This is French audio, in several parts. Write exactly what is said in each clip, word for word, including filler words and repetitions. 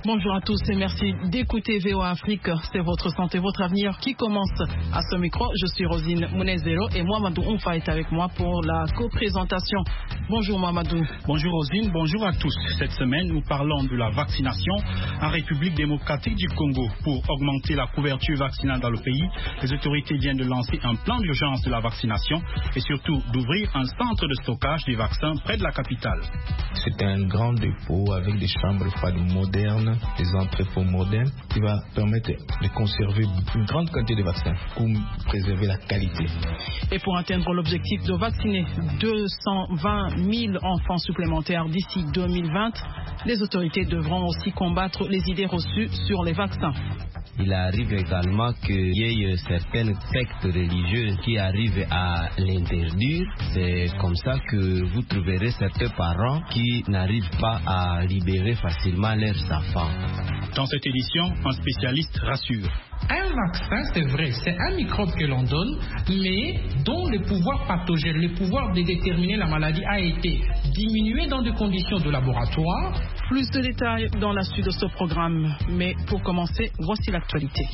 Bonjour à tous et merci d'écouter V O A Afrique. C'est votre santé, votre avenir qui commence. À ce micro, je suis Rosine Mounezero et Mamadou Onfa est avec moi pour la co-présentation. Bonjour Mamadou. Bonjour Rosine, bonjour à tous. Cette semaine, nous parlons de la vaccination en République démocratique du Congo. Pour augmenter la couverture vaccinale dans le pays, les autorités viennent de lancer un plan d'urgence de la vaccination et surtout d'ouvrir un centre de stockage des vaccins près de la capitale. C'est un grand dépôt avec des chambres froides modernes, des entrepôts modernes qui va permettre de conserver une grande quantité de vaccins pour préserver la qualité. Et pour atteindre l'objectif de vacciner deux cent vingt mille enfants supplémentaires d'ici deux mille vingt, les autorités devront aussi combattre les idées reçues sur les vaccins. Il arrive également qu'il y ait certaines sectes religieuses qui arrivent à l'interdire. C'est comme ça que vous trouverez certains parents qui n'arrivent pas à libérer facilement leurs enfants. Dans cette édition, un spécialiste rassure. Un vaccin, c'est vrai, c'est un microbe que l'on donne, mais dont le pouvoir pathogène, le pouvoir de déterminer la maladie a été diminué dans des conditions de laboratoire. Plus de détails dans la suite de ce programme. Mais pour commencer, voici l'actualité.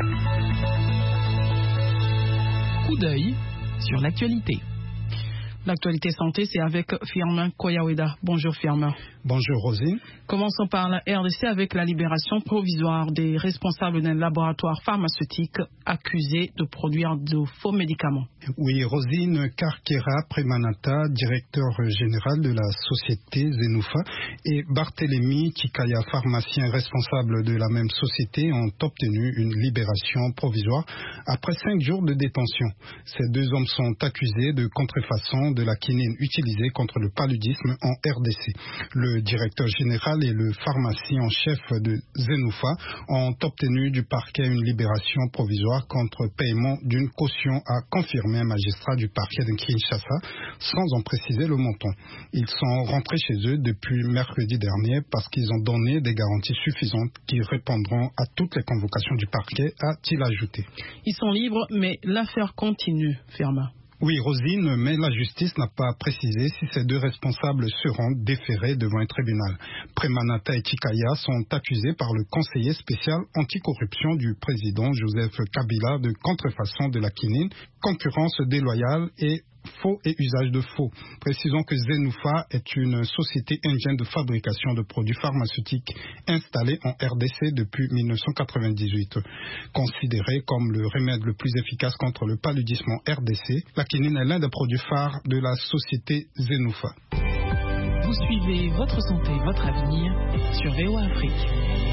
Coup d'œil sur l'actualité. L'actualité santé, c'est avec Firmin Koyaweda. Bonjour Firmin. Bonjour Rosine. Commençons par la R D C avec la libération provisoire des responsables d'un laboratoire pharmaceutique accusés de produire de faux médicaments. Oui, Rosine Karkera Premanata, directeur général de la société Zenufa, et Barthélémy Tikaya, pharmacien responsable de la même société, ont obtenu une libération provisoire après cinq jours de détention. Ces deux hommes sont accusés de contrefaçon de la quinine utilisée contre le paludisme en R D C. Le directeur général et le pharmacien en chef de Zenufa ont obtenu du parquet une libération provisoire contre paiement d'une caution, à confirmer un magistrat du parquet de Kinshasa sans en préciser le montant. Ils sont rentrés chez eux depuis mercredi dernier parce qu'ils ont donné des garanties suffisantes qui répondront à toutes les convocations du parquet, a-t-il ajouté. Ils sont libres, mais l'affaire continue, Firmin. Oui, Rosine, mais la justice n'a pas précisé si ces deux responsables seront déférés devant un tribunal. Premanata et Tikaya sont accusés par le conseiller spécial anticorruption du président Joseph Kabila de contrefaçon de la quinine, concurrence déloyale et faux et usage de faux. Précisons que Zenufa est une société indienne de fabrication de produits pharmaceutiques installée en R D C depuis mille neuf cent quatre-vingt-dix-huit. Considérée comme le remède le plus efficace contre le paludisme en R D C, la quinine est l'un des produits phares de la société Zenufa. Vous suivez votre santé, votre avenir sur V O A Afrique.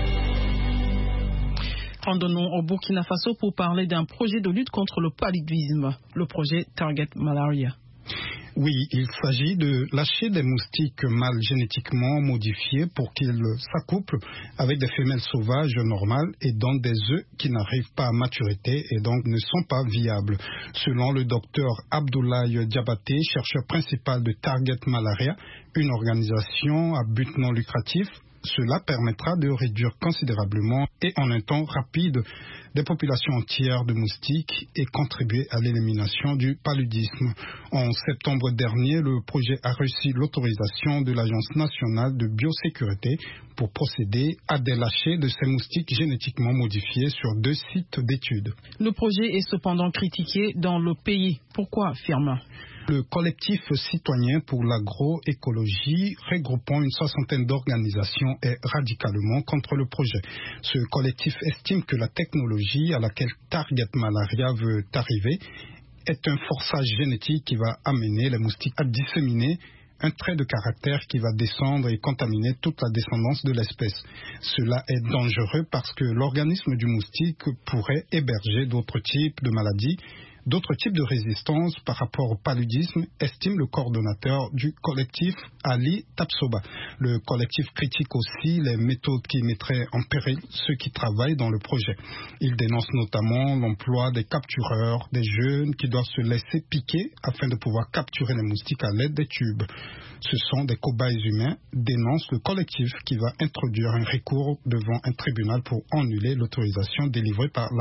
Rendons au Burkina Faso pour parler d'un projet de lutte contre le paludisme, le projet Target Malaria. Oui, il s'agit de lâcher des moustiques mâles génétiquement modifiés pour qu'ils s'accouplent avec des femelles sauvages normales et donnent des œufs qui n'arrivent pas à maturité et donc ne sont pas viables. Selon le docteur Abdoulaye Diabaté, chercheur principal de Target Malaria, une organisation à but non lucratif, cela permettra de réduire considérablement et en un temps rapide des populations entières de moustiques et contribuer à l'élimination du paludisme. En septembre dernier, le projet a reçu l'autorisation de l'Agence nationale de biosécurité pour procéder à des lâchers de ces moustiques génétiquement modifiés sur deux sites d'études. Le projet est cependant critiqué dans le pays. Pourquoi, Firmin ? Le collectif citoyen pour l'agroécologie, regroupant une soixantaine d'organisations, est radicalement contre le projet. Ce collectif estime que la technologie à laquelle Target Malaria veut arriver est un forçage génétique qui va amener les moustiques à disséminer un trait de caractère qui va descendre et contaminer toute la descendance de l'espèce. Cela est dangereux parce que l'organisme du moustique pourrait héberger d'autres types de maladies, d'autres types de résistance par rapport au paludisme, estime le coordonnateur du collectif Ali Tapsoba. Le collectif critique aussi les méthodes qui mettraient en péril ceux qui travaillent dans le projet. Il dénonce notamment l'emploi des captureurs, des jeunes qui doivent se laisser piquer afin de pouvoir capturer les moustiques à l'aide des tubes. Ce sont des cobayes humains, dénonce le collectif qui va introduire un recours devant un tribunal pour annuler l'autorisation délivrée par la